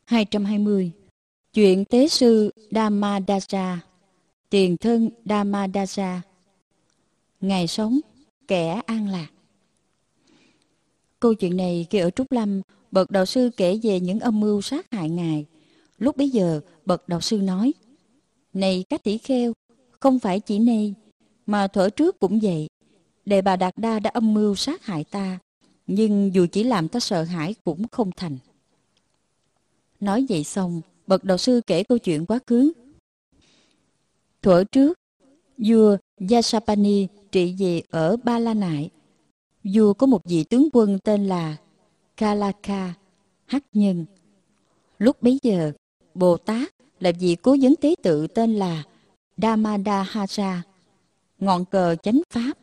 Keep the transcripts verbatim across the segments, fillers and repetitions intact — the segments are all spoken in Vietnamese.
hai trăm hai mươi. Chuyện tế sư Dhammadasa, tiền thân Dhammadasa. Ngài sống, kẻ an lạc. Câu chuyện này khi ở Trúc Lâm, bậc đạo sư kể về những âm mưu sát hại Ngài. Lúc bấy giờ, bậc đạo sư nói: Này các tỷ kheo, không phải chỉ nay, mà thuở trước cũng vậy. Đề Bà Đạt Đa đã âm mưu sát hại ta, nhưng dù chỉ làm ta sợ hãi cũng không thành. Nói vậy xong, bậc đạo sư kể câu chuyện quá khứ. Thuở trước, vua Yasapani trị vì ở Ba La Nại. Vua có một vị tướng quân tên là Kalaka, Hắc Nhân. Lúc bấy giờ, Bồ Tát là vị cố vấn tế tự tên là Dhammadahasa, ngọn cờ chánh pháp.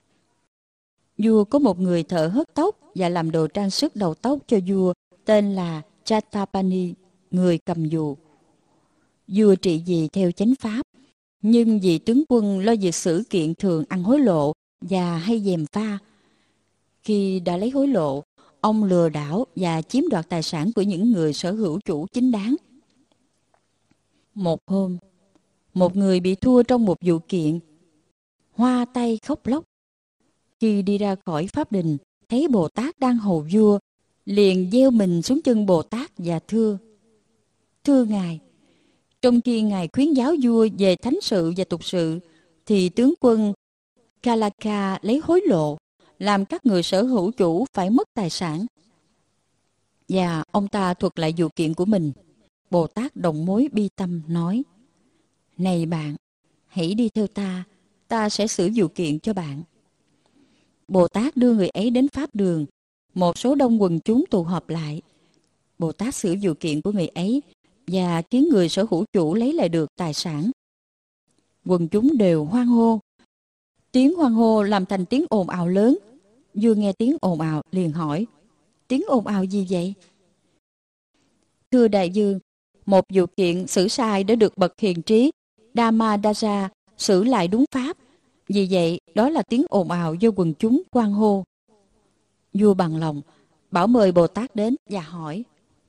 Vua có một người thợ hớt tóc và làm đồ trang sức đầu tóc cho vua tên là Chatapani, người cầm dù. Vua trị vì theo chánh pháp, nhưng vì tướng quân lo việc xử kiện thường ăn hối lộ và hay gièm pha. Khi đã lấy hối lộ, ông lừa đảo và chiếm đoạt tài sản của những người sở hữu chủ chính đáng. Một hôm, một người bị thua trong một vụ kiện, hoa tay khóc lóc. Khi đi ra khỏi pháp đình, thấy Bồ Tát đang hầu vua, liền gieo mình xuống chân Bồ Tát và thưa: Thưa Ngài, trong khi Ngài khuyến giáo vua về thánh sự và tục sự, thì tướng quân Kalaka lấy hối lộ, làm các người sở hữu chủ phải mất tài sản. Và ông ta thuật lại vụ kiện của mình. Bồ Tát đồng mối bi tâm nói: Này bạn, hãy đi theo ta, ta sẽ xử vụ kiện cho bạn. Bồ Tát đưa người ấy đến pháp đường. Một số đông quần chúng tụ họp lại. Bồ Tát xử vụ kiện của người ấy và khiến người sở hữu chủ lấy lại được tài sản. Quần chúng đều hoan hô. Tiếng hoan hô làm thành tiếng ồn ào lớn. Vua nghe tiếng ồn ào liền hỏi: Tiếng ồn ào gì vậy? Thưa đại vương, một vụ kiện xử sai đã được bậc hiền trí Dhammadasa xử lại đúng pháp. Vì vậy, đó là tiếng ồn ào do quần chúng hoan hô. Vua bằng lòng bảo mời Bồ Tát đến và hỏi: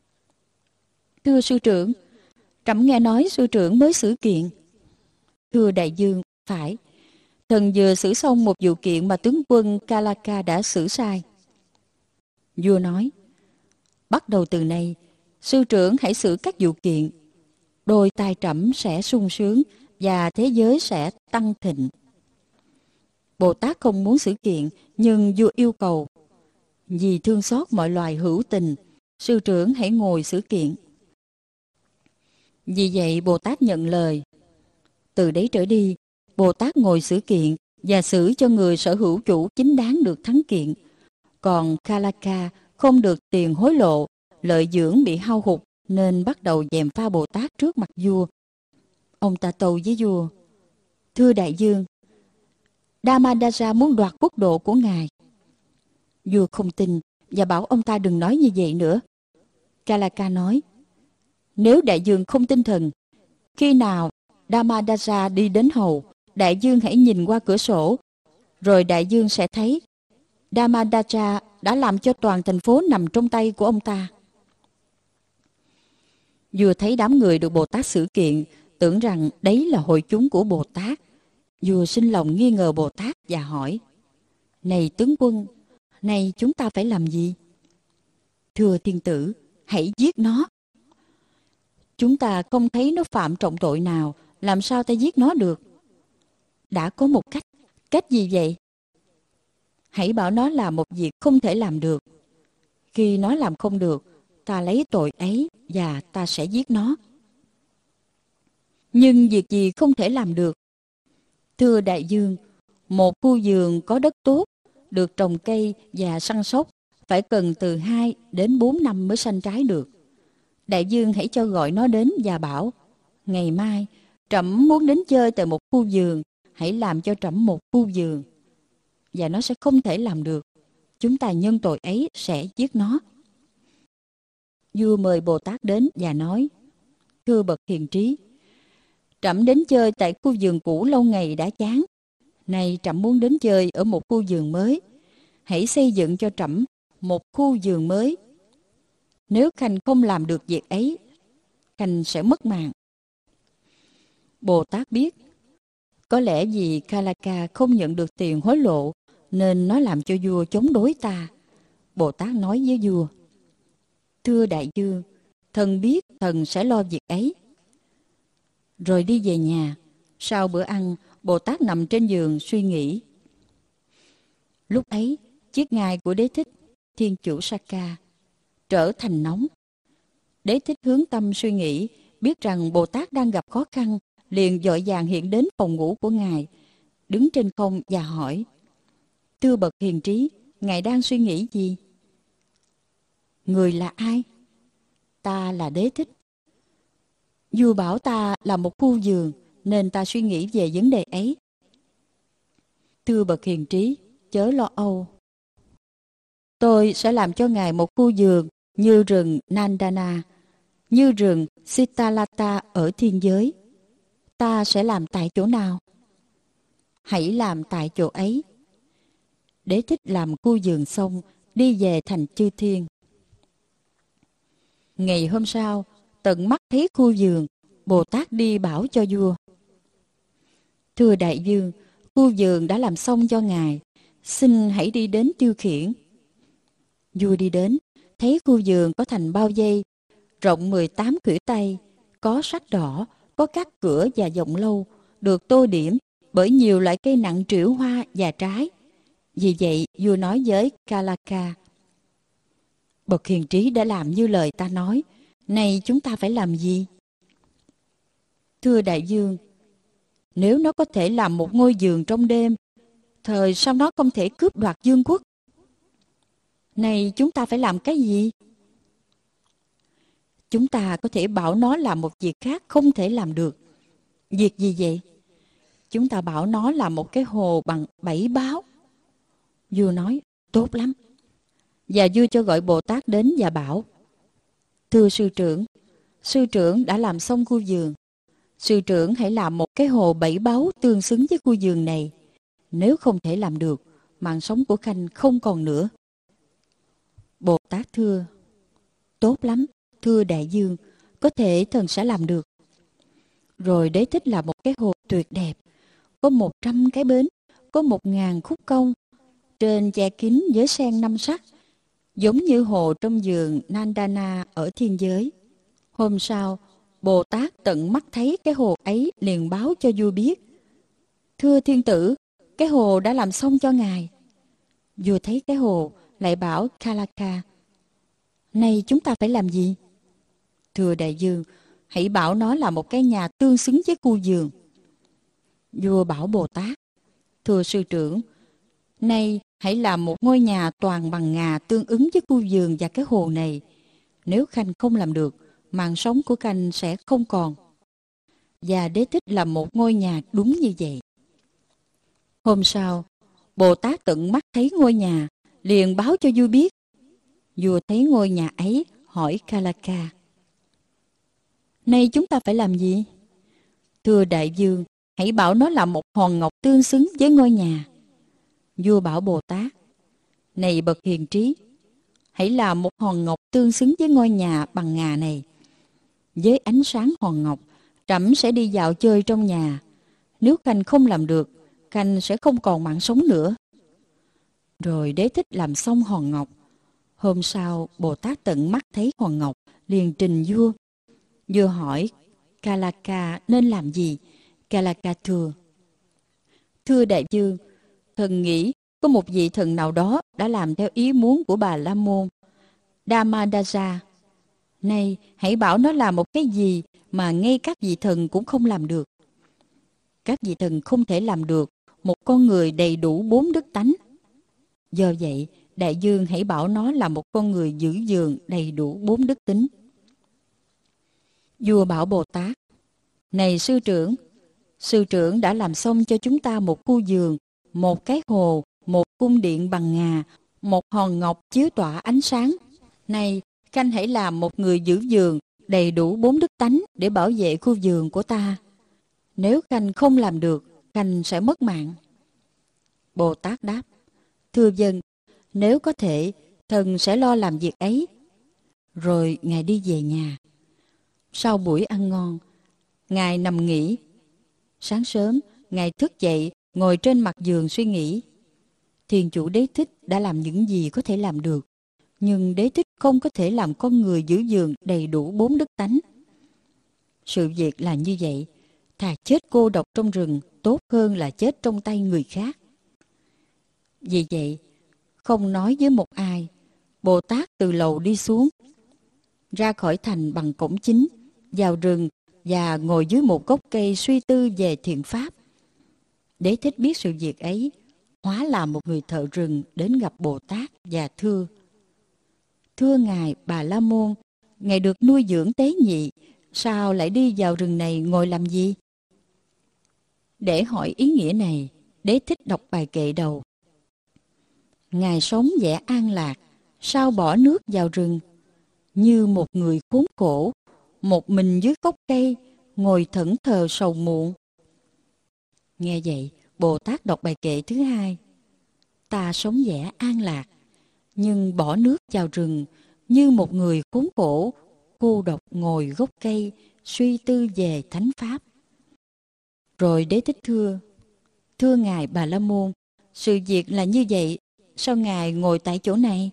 Thưa sư trưởng, trẫm nghe nói sư trưởng mới xử kiện. Thưa đại vương, phải. Thần vừa xử xong một vụ kiện mà tướng quân Kalaka đã xử sai. Vua nói: Bắt đầu từ nay, sư trưởng hãy xử các vụ kiện. Đôi tai trẫm sẽ sung sướng và thế giới sẽ tăng thịnh. Bồ Tát không muốn xử kiện, nhưng vua yêu cầu: Vì thương xót mọi loài hữu tình, sư trưởng hãy ngồi xử kiện. Vì vậy Bồ Tát nhận lời. Từ đấy trở đi, Bồ Tát ngồi xử kiện và xử cho người sở hữu chủ chính đáng được thắng kiện. Còn Kalaka không được tiền hối lộ, lợi dưỡng bị hao hụt, nên bắt đầu gièm pha Bồ Tát trước mặt vua. Ông ta tâu với vua: Thưa đại vương, Dhammadasa muốn đoạt quốc độ của ngài. Vua không tin và bảo ông ta đừng nói như vậy nữa. Kalaka nói: Nếu đại vương không tin thần, khi nào Dhammadasa đi đến hầu, đại vương hãy nhìn qua cửa sổ, rồi đại vương sẽ thấy Dhammadasa đã làm cho toàn thành phố nằm trong tay của ông ta. Vua thấy đám người được Bồ Tát xử kiện, tưởng rằng đấy là hội chúng của Bồ Tát. Vua sinh lòng nghi ngờ Bồ Tát và hỏi: Này tướng quân, này chúng ta phải làm gì? Thưa thiên tử, hãy giết nó. Chúng ta không thấy nó phạm trọng tội nào, làm sao ta giết nó được? Đã có một cách. Cách gì vậy? Hãy bảo nó làm một việc không thể làm được. Khi nó làm không được, ta lấy tội ấy và ta sẽ giết nó. Nhưng việc gì không thể làm được? Thưa đại vương, một khu vườn có đất tốt, được trồng cây và săn sóc, phải cần từ hai đến bốn năm mới sanh trái được. Đại vương hãy cho gọi nó đến và bảo: Ngày mai, trẫm muốn đến chơi tại một khu vườn, hãy làm cho trẫm một khu vườn. Và nó sẽ không thể làm được. Chúng ta nhân tội ấy sẽ giết nó. Vua mời Bồ Tát đến và nói: Thưa bậc hiền trí, trẫm đến chơi tại khu vườn cũ lâu ngày đã chán. Nay trẫm muốn đến chơi ở một khu vườn mới. Hãy xây dựng cho trẫm một khu vườn mới. Nếu Khanh không làm được việc ấy, Khanh sẽ mất mạng. Bồ Tát biết, có lẽ vì Kalaka không nhận được tiền hối lộ, nên nó làm cho vua chống đối ta. Bồ Tát nói với vua: Thưa đại vương, thần biết thần sẽ lo việc ấy. Rồi đi về nhà. Sau bữa ăn, Bồ Tát nằm trên giường suy nghĩ. Lúc ấy, chiếc ngai của Đế Thích, Thiên Chủ Sakka, trở thành nóng. Đế Thích hướng tâm suy nghĩ, biết rằng Bồ Tát đang gặp khó khăn, liền vội vàng hiện đến phòng ngủ của ngài, đứng trên không và hỏi: Thưa bậc hiền trí, ngài đang suy nghĩ gì? Người là ai? Ta là Đế Thích. Vua bảo ta là một khu vườn, nên ta suy nghĩ về vấn đề ấy. Thưa bậc hiền trí, chớ lo âu. Tôi sẽ làm cho ngài một khu vườn như rừng Nandana, như rừng Sitalata ở thiên giới. Ta sẽ làm tại chỗ nào? Hãy làm tại chỗ ấy. Đế Thích làm khu vườn xong, đi về thành Chư Thiên. Ngày hôm sau, tận mắt thấy khu vườn, Bồ Tát đi bảo cho vua: Thưa đại vương, khu vườn đã làm xong cho ngài, xin hãy đi đến tiêu khiển. Vua đi đến, thấy khu vườn có thành bao vây, rộng mười tám khuỷu tay, có sách đỏ, có các cửa và vọng lâu, được tô điểm bởi nhiều loại cây nặng trĩu hoa và trái. Vì vậy, vua nói với Kalaka: Bậc hiền trí đã làm như lời ta nói, này chúng ta phải làm gì? Thưa đại vương, nếu nó có thể làm một ngôi vườn trong đêm, thời sao nó không thể cướp đoạt vương quốc? Này chúng ta phải làm cái gì? Chúng ta có thể bảo nó làm một việc khác không thể làm được. Việc gì vậy? Chúng ta bảo nó làm một cái hồ bằng bảy báo. Vua nói: Tốt lắm. Và vua cho gọi Bồ Tát đến và bảo: Thưa sư trưởng, sư trưởng đã làm xong khu vườn. Sư trưởng hãy làm một cái hồ bảy báu tương xứng với khu vườn này. Nếu không thể làm được, mạng sống của Khanh không còn nữa. Bồ Tát thưa: Tốt lắm, thưa đại vương, có thể thần sẽ làm được. Rồi Đế Thích là một cái hồ tuyệt đẹp, có một trăm cái bến, có một ngàn khúc cong, trên che kín với sen năm sắc, giống như hồ trong vườn Nandana ở thiên giới. Hôm sau, Bồ Tát tận mắt thấy cái hồ ấy, liền báo cho vua biết: Thưa thiên tử, cái hồ đã làm xong cho ngài. Vua thấy cái hồ, lại bảo Kalaka: Này chúng ta phải làm gì? Thưa đại vương, hãy bảo nó là một cái nhà tương xứng với khu vườn. Vua bảo Bồ Tát: Thưa sư trưởng, nay hãy làm một ngôi nhà toàn bằng ngà tương ứng với khu vườn và cái hồ này. Nếu Khanh không làm được, mạng sống của Khanh sẽ không còn. Và Đế Thích làm một ngôi nhà đúng như vậy. Hôm sau, Bồ Tát tận mắt thấy ngôi nhà, liền báo cho vua biết. Vua thấy ngôi nhà ấy, hỏi Kalaka: Nay chúng ta phải làm gì? Thưa đại vương, hãy bảo nó là một hòn ngọc tương xứng với ngôi nhà. Vua bảo Bồ Tát: Này bậc hiền trí, hãy làm một hòn ngọc tương xứng với ngôi nhà bằng ngà này. Với ánh sáng hòn ngọc, trẫm sẽ đi dạo chơi trong nhà. Nếu Khanh không làm được, Khanh sẽ không còn mạng sống nữa. Rồi Đế Thích làm xong hòn ngọc. Hôm sau, Bồ Tát tận mắt thấy hòn ngọc, liền trình vua. Vua hỏi Kalaka nên làm gì? Kalaka thưa: Thưa đại vương, thần nghĩ có một vị thần nào đó đã làm theo ý muốn của bà La Môn, Dhammadasa. Nay hãy bảo nó làm một cái gì mà ngay các vị thần cũng không làm được. Các vị thần không thể làm được một con người đầy đủ bốn đức tánh. Do vậy, đại vương hãy bảo nó là một con người giữ vườn đầy đủ bốn đức tính. Vua bảo Bồ Tát: Này sư trưởng, sư trưởng đã làm xong cho chúng ta một khu vườn, một cái hồ, một cung điện bằng ngà, một hòn ngọc chiếu tỏa ánh sáng. Này, Khanh hãy làm một người giữ vườn đầy đủ bốn đức tánh để bảo vệ khu vườn của ta. Nếu Khanh không làm được, Khanh sẽ mất mạng. Bồ Tát đáp: Thưa dân, nếu có thể, thần sẽ lo làm việc ấy. Rồi Ngài đi về nhà. Sau buổi ăn ngon, Ngài nằm nghỉ. Sáng sớm, Ngài thức dậy, ngồi trên mặt giường suy nghĩ. Thiền chủ Đế Thích đã làm những gì có thể làm được, nhưng Đế Thích không có thể làm con người giữ giường đầy đủ bốn đức tánh. Sự việc là như vậy, thà chết cô độc trong rừng tốt hơn là chết trong tay người khác. Vì vậy, không nói với một ai, Bồ Tát từ lầu đi xuống, ra khỏi thành bằng cổng chính, vào rừng và ngồi dưới một gốc cây suy tư về thiện pháp. Đế Thích biết sự việc ấy, hóa là một người thợ rừng đến gặp Bồ Tát và thưa: Thưa Ngài Bà La Môn, Ngài được nuôi dưỡng tế nhị, sao lại đi vào rừng này ngồi làm gì? Để hỏi ý nghĩa này, Đế Thích đọc bài kệ đầu. Ngài sống vẻ an lạc, sao bỏ nước vào rừng? Như một người khốn khổ, một mình dưới gốc cây, ngồi thẫn thờ sầu muộn. Nghe vậy, Bồ Tát đọc bài kệ thứ hai. Ta sống vẻ an lạc, nhưng bỏ nước vào rừng, như một người khốn khổ, cô độc ngồi gốc cây, suy tư về thánh pháp. Rồi Đế Thích thưa: Thưa Ngài Bà La Môn, sự việc là như vậy, sao Ngài ngồi tại chỗ này?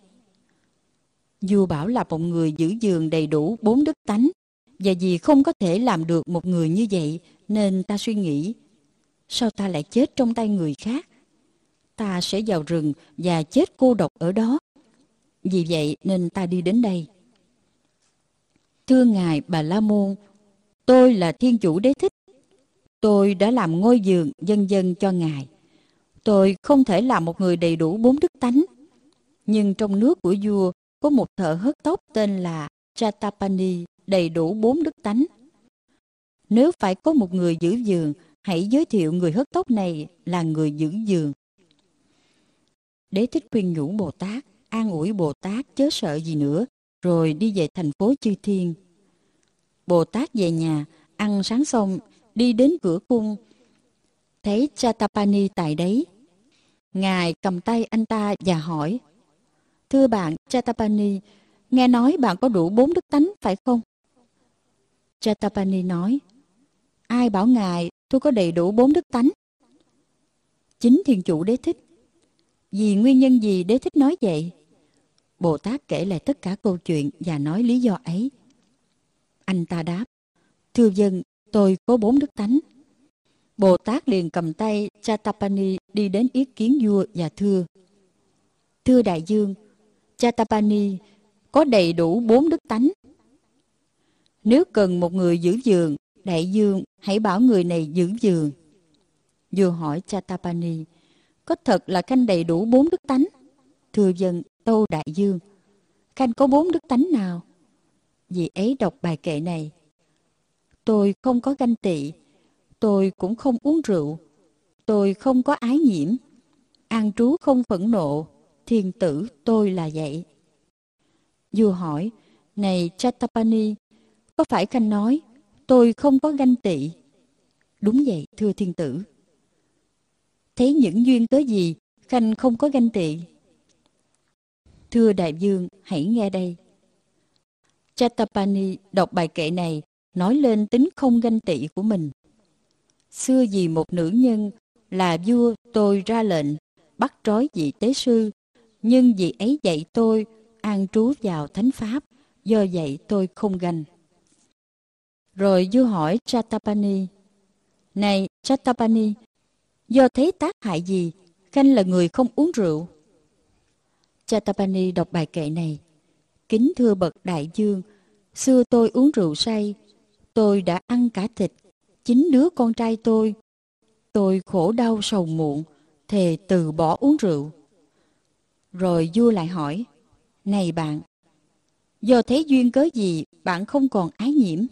Vua bảo là một người giữ giường đầy đủ bốn đức tánh, và vì không có thể làm được một người như vậy, nên ta suy nghĩ, sao ta lại chết trong tay người khác? Ta sẽ vào rừng và chết cô độc ở đó. Vì vậy nên ta đi đến đây. Thưa Ngài Bà La Môn, tôi là Thiên Chủ Đế Thích. Tôi đã làm ngôi giường vân vân cho Ngài. Tôi không thể làm một người đầy đủ bốn đức tánh. Nhưng trong nước của vua có một thợ hớt tóc tên là Chatapani đầy đủ bốn đức tánh. Nếu phải có một người giữ giường, hãy giới thiệu người hớt tóc này là người giữ giường. Đế Thích khuyên nhủ Bồ Tát, an ủi Bồ Tát chớ sợ gì nữa, rồi đi về thành phố Chư Thiên. Bồ Tát về nhà, ăn sáng xong, đi đến cửa cung, thấy Chatapani tại đấy. Ngài cầm tay anh ta và hỏi: Thưa bạn Chatapani, nghe nói bạn có đủ bốn đức tánh phải không? Chatapani nói: Ai bảo Ngài tôi có đầy đủ bốn đức tánh? Chính Thiên Chủ Đế Thích. Vì nguyên nhân gì Đế Thích nói vậy? Bồ Tát kể lại tất cả câu chuyện và nói lý do ấy. Anh ta đáp: Thưa dân, tôi có bốn đức tánh. Bồ Tát liền cầm tay Chatapani đi đến ý kiến vua và thưa: Thưa đại dương, Chatapani có đầy đủ bốn đức tánh. Nếu cần một người giữ giường, đại dương hãy bảo người này giữ giường. Vua hỏi Chatapani: Có thật là khanh đầy đủ bốn đức tánh? Thưa dân, tâu đại dương, khanh có bốn đức tánh nào? Vị ấy đọc bài kệ này: Tôi không có ganh tị, tôi cũng không uống rượu, tôi không có ái nhiễm, an trú không phẫn nộ, thiên tử tôi là vậy. Vua hỏi: Này Chatapani, có phải khanh nói tôi không có ganh tị? Đúng vậy, thưa thiên tử. Thấy những duyên cớ gì khanh không có ganh tị? Thưa đại vương, hãy nghe đây. Chatapani đọc bài kệ này nói lên tính không ganh tị của mình. Xưa vì một nữ nhân là vua tôi ra lệnh bắt trói vị tế sư, nhưng vị ấy dạy tôi an trú vào thánh pháp, do vậy tôi không ganh. Rồi vua hỏi Chatapani: Này Chatapani, do thấy tác hại gì khanh là người không uống rượu? Chatapani đọc bài kệ này: Kính thưa bậc đại vương, xưa tôi uống rượu say, tôi đã ăn cả thịt chính đứa con trai tôi. Tôi khổ đau sầu muộn, thề từ bỏ uống rượu. Rồi vua lại hỏi: Này bạn, do thấy duyên cớ gì bạn không còn ái nhiễm?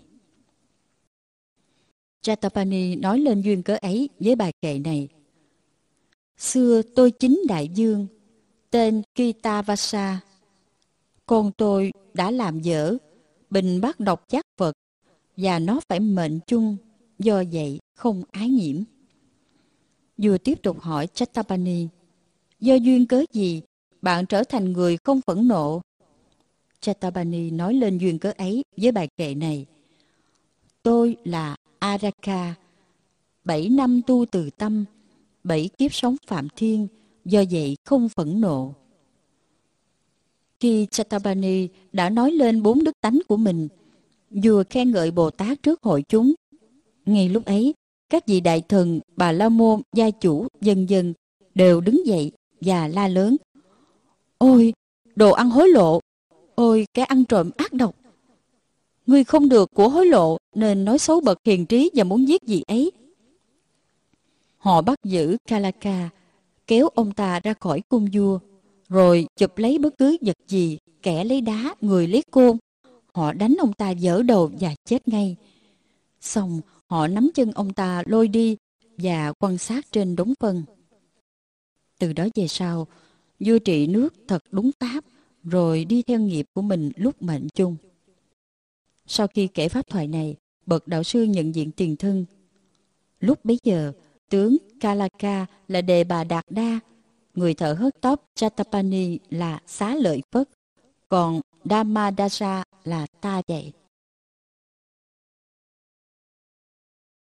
Chatapani nói lên duyên cớ ấy với bài kệ này: Xưa tôi chính đại vương, tên Kitavasa. Con tôi đã làm dở, bình bắt độc giác vật, và nó phải mệnh chung, do vậy không ái nhiễm. Vua tiếp tục hỏi Chatapani: Do duyên cớ gì bạn trở thành người không phẫn nộ? Chatabani nói lên duyên cớ ấy với bài kệ này. Tôi là Araka, bảy năm tu từ tâm, bảy kiếp sống phạm thiên, do vậy không phẫn nộ. Khi Chatabani đã nói lên bốn đức tánh của mình, vừa khen ngợi Bồ Tát trước hội chúng, ngay lúc ấy, các vị đại thần, Bà La Môn, gia chủ, vân vân đều đứng dậy và la lớn: Ôi, đồ ăn hối lộ! Ôi, kẻ ăn trộm ác độc! Ngươi không được của hối lộ nên nói xấu bậc hiền trí và muốn giết vị ấy. Họ bắt giữ Kalaka, kéo ông ta ra khỏi cung vua, rồi chụp lấy bất cứ vật gì, kẻ lấy đá, người lấy côn. Họ đánh ông ta vỡ đầu và chết ngay. Xong, họ nắm chân ông ta lôi đi và quăng xác trên đống phân. Từ đó về sau, vua trị nước thật đúng pháp, rồi đi theo nghiệp của mình lúc mệnh chung. Sau khi kể pháp thoại này, bậc đạo sư nhận diện tiền thân. Lúc bấy giờ, tướng Kalaka là Đề Bà Đạt Đa, người thợ hớt tóc Chatapani là Xá Lợi Phất, còn Dhammadasa là ta vậy.